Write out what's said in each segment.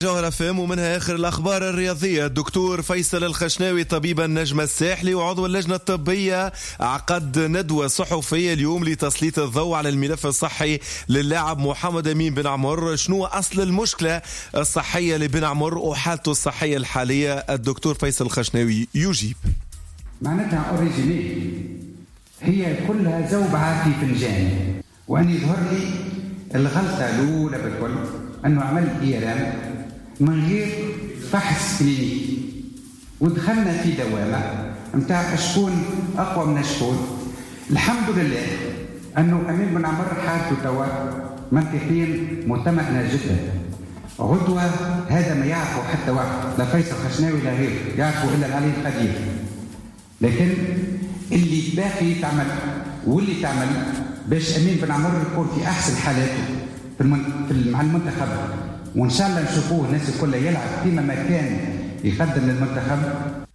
جوهرة فهم ومنها آخر الأخبار الرياضية. الدكتور فيصل الخشناوي طبيب النجم الساحلي وعضو اللجنة الطبية عقد ندوة صحفية اليوم لتسليط الضوء على الملف الصحي للاعب محمد أمين بن عمر. شنو أصل المشكلة الصحية لبن عمر وحالته الصحية الحالية؟ الدكتور فيصل الخشناوي يجيب. معناتها أوريجيني هي كلها زوبعة في فنجان، وأن يظهر لي الغلطة الأولى بالكل أنه عمل إيرام من غير فحص كلينيكي، ودخلنا في دوامة متاع شكون أقوى من شكون. الحمد لله أنه أمين بن عمر حالته توا منطقيا مطمئنة جدا. غدوة هذا ما يعرفه حتى واحد، لا فيصل خشناوي لا غير يعرفه إلا العلي القدير، لكن اللي باقي تعمل واللي تعمل باش أمين بن عمر يكون في أحسن حالاته مع المنتخب، وإن شاء الله نشوفوه الناس كلها يلعب فيما ما كان يقدم للمنتخب.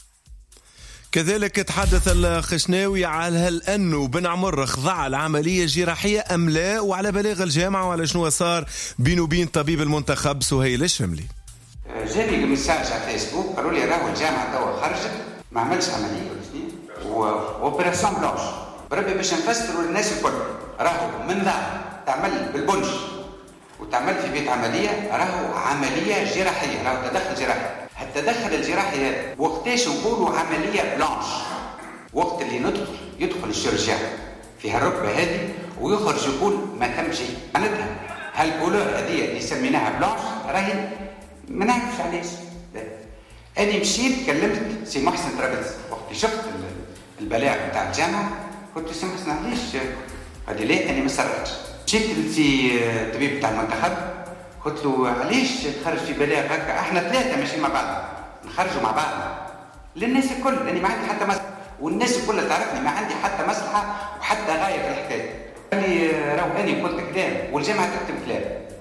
كذلك تحدث الخشناوي على هل أنه بن عمر خضع لعملية جراحية أم لا، وعلى بلاغ الجامعة وعلى شنو صار بينه وبين طبيب المنتخب سهيل الشملي. جاني مساج على فيسبوك قالوا لي راهو الجامعة توا خرجت ما عملش عملية وأوبراسيون بلانش. بربي باش نفسروا للناس الكل راهو من ذا تعمل بالبنج وتعمل في بيت عملية راهو عملية جراحية، راهو تدخل جراحي. التدخل الجراحي هذا وقتاش نقولوا عملية بلانش؟ وقت اللي يدخل الشرجان في هالركبة هذه ويخرج يقول ما تم شيء. معناتها هالكولور هذه اللي سميناها بلانش راهي ما نعرفش علاش. أنا مشيت كلمت سي محسن ترابلس وقت شفت البلاغ بتاع الجامعة، قلت سي محسن علاش هذه ليه أنا ما سرعتش. مشيت لسي الطبيب بتاع المنتخب قلت له علاش تخرج في بلاغ هكا؟ احنا ثلاثة ماشيين مع بعض نخرجوا مع بعض للناس الكل، لاني ما عندي حتى مصلحة والناس الكل تعرفني ما عندي حتى مصلحة وحتى غاية في الحكاية. قال لي راهو اني قلت كلام والجامعة تكتب كلام.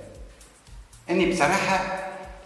اني بصراحة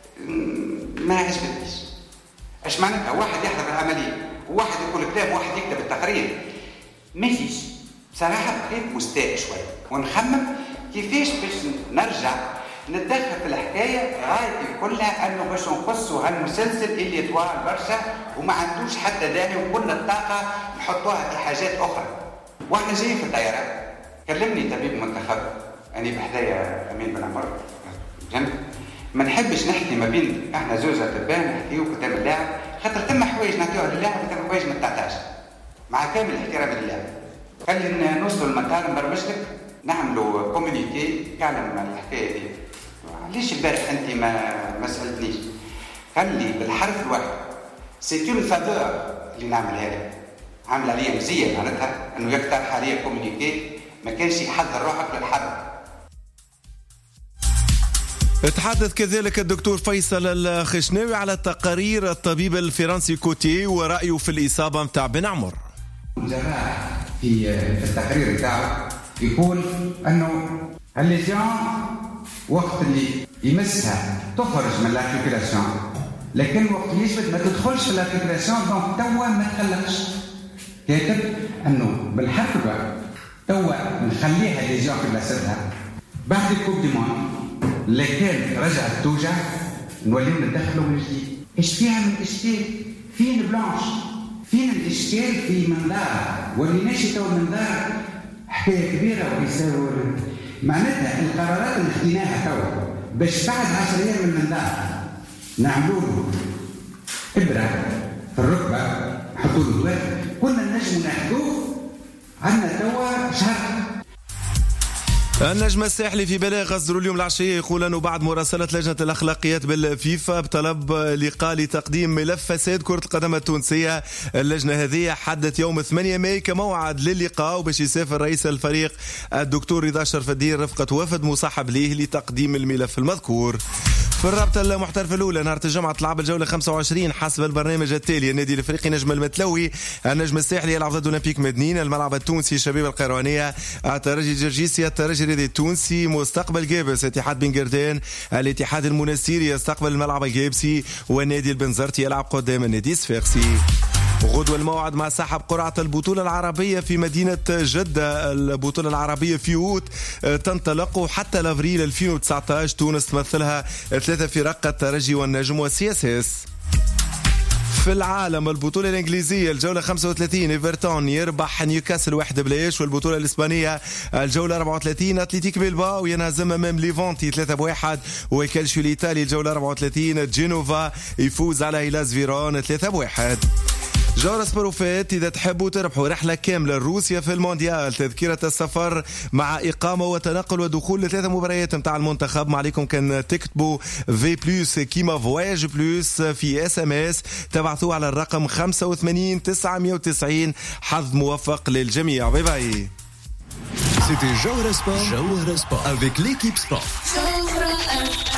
ما عجبتنيش. ايش معناتها واحد يحضر العملية وواحد يقول كلام وواحد يكتب التقرير؟ ما فيش بصراحة. بقيت مستاء شوي ونخمم كيفاش باش نرجع نتدخل في الحكاية. غايتي كلها أنه باش نقصوا هالمسلسل اللي طوال برشا وما عندوش حتى داعي، وكل الطاقة نحطوها في حاجات أخرى. وإحنا جايين في الطيارة كلمني طبيب المنتخب أني بحدايا أمين بن عمر جنب، ما نحبش نحكي ما بين إحنا زوز أطباء نحكيو قدام اللاعب، خاطر ثم حوايج نعطيوها للاعب وثم حوايج ما تعطاش مع كامل الاحترام للاعب. خلينا نوصلوا المطار نبرمج لك نعملوا كومونيكي كلام الحكاية دي. ليش البارح انت ما سالتنيش؟ قال لي بالحرف الواحد سي اون فافور اللي نعمل هذا، عامل عليا مزيه معناتها انه يقترح عليا كومونيكي ما كانش يحضر روحك للحرب. تحدث كذلك الدكتور فيصل الخشناوي على تقارير الطبيب الفرنسي كوتي ورأيه في الإصابة متاع بن عمر. الجراح في التقرير بتاعه يقول انه الليجيون وقت اللي يمسها تخرج من الارتيكولاسيون، لكن وقت يثبت ما تدخلش في الارتيكولاسيون دونك توا ما تخلقش. كاتب انه بالحرف الواحد توا نخليها ليجيون في بلاصتها بعد الكوب دي موند، لكن رجعت توجع نوليو ندخلوا من جديد. ايش فيها من اشكال؟ فين بلانش؟ فين الاشكال في منظار واللي ماشي تو المنظار حكايه كبيره ويساوي. معناتها القرارات اللي خديناها توا باش بعد 10 ايام من المنظار نعملوا له ابره في الركبه نحطوا له دواء كنا نجموا ناخذوه عندنا توا شهر. النجم الساحلي في بلاغ أصدر اليوم العشية يقول أنه بعد مراسلة لجنة الأخلاقيات بالفيفا بطلب لقاء لتقديم ملف فساد كرة القدم التونسية، اللجنة هذه حدت يوم 8 ماي كموعد للقاء وباش يسافر رئيس الفريق الدكتور رضا شرف الدين رفقة وفد مصاحب ليه لتقديم الملف المذكور. في الرابطة المحترفة الأولى نهار الجمعة تلعب الجولة 25 حسب البرنامج التالي. النادي الافريقي نجم المتلوي النجم الساحلي يلعب ضد اولمبيك مدنين، الملعب التونسي شبيب القيروانية الترجي جرجيسيا الترجي الرياضي التونسي، مستقبل جابس اتحاد بن قردان الاتحاد المنستيري يستقبل الملعب الجابسي، والنادي البنزرتي يلعب قدام النادي الصفاقسي. غدوة الموعد مع سحب قرعة البطولة العربية في مدينة جدة. البطولة العربية في أوت تنطلق حتى لأفريل 2019. تونس تمثلها 3 فرق: الترجي والنجم والسياسيس. في العالم البطولة الإنجليزية الجولة 35 إيفرتون يربح نيوكاسل 1-0. والبطولة الإسبانية الجولة 34 أتلتيك بيلباو ينهزم أمام ليفانتي 3-1. والكالشيو الإيطالي الجولة 34 جينوفا يفوز على هيلاس فيرون 3-1. جورة سبروفيت إذا تحبوا تربحوا رحلة كاملة لروسيا في المونديال، تذكرة السفر مع إقامة وتنقل ودخول ل3 مباريات متاع المنتخب. ما عليكم كان تكتبوا في بلوس كيما فواياج بلوس في SMS تبعثوه على الرقم 85 990. حظ موفق للجميع. باي باي. C'était Jawhara Sport avec l'équipe sport.